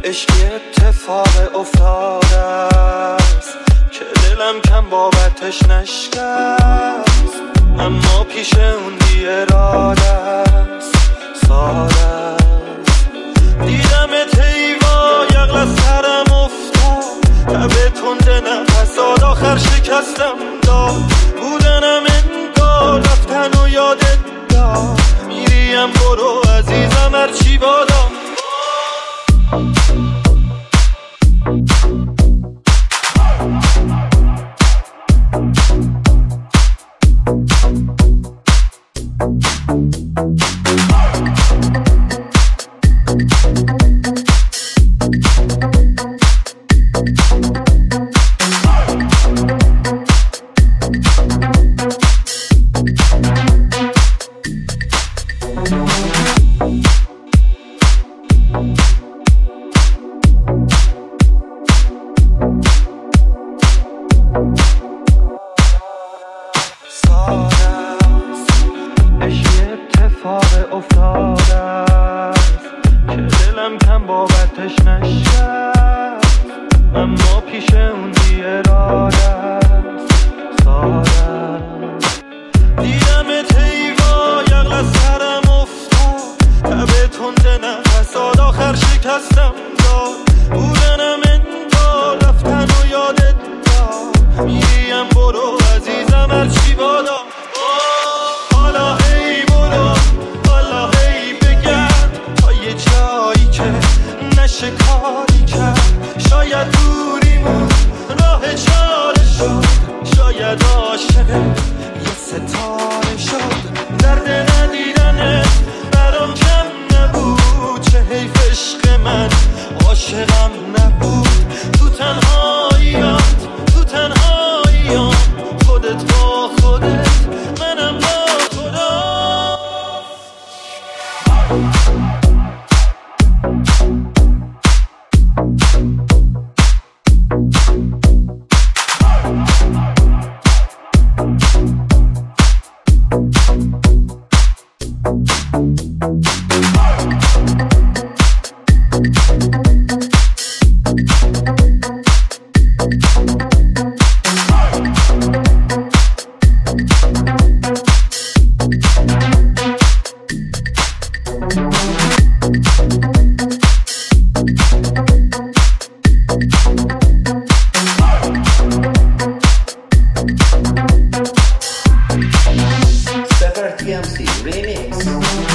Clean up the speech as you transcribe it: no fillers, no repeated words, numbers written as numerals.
عشق اتفاق افتاده است که دلم کم بابتش نشکست، اما پیش اون بی اراده است، ساده است. دیدمت ایوا یقل از سرم افتاد، تبه تنده نفساد آخر شکستم داد. بودنم انگار رفتن و یادت داد، میریم برو عزیزم هرچی بادا. اتفاق افتاده است که دلم کم بابتش نشکست، اما پیش اون بی اراده است، ساده است. دیدمت ایوا یقل از سرم افتاد، تبه تنده نفساد آخر شکستم داد. بودنم انگار رفتن و یادت داد، میریم برو عزیزم هرچی بادا. حالا ای برو، حالا ای بگرد تا یه جایی که نشه کاری کرد. شاید دوریمون راه چاره شد، شاید عاشق یه ستاره شد. درد ندیدنت برام کم نبود، چه حیف عشق من عاشقم نبود. تو تنهاییات تو تنهاییام، خودت با خودت منم با خدا. Stepper TMC Remix.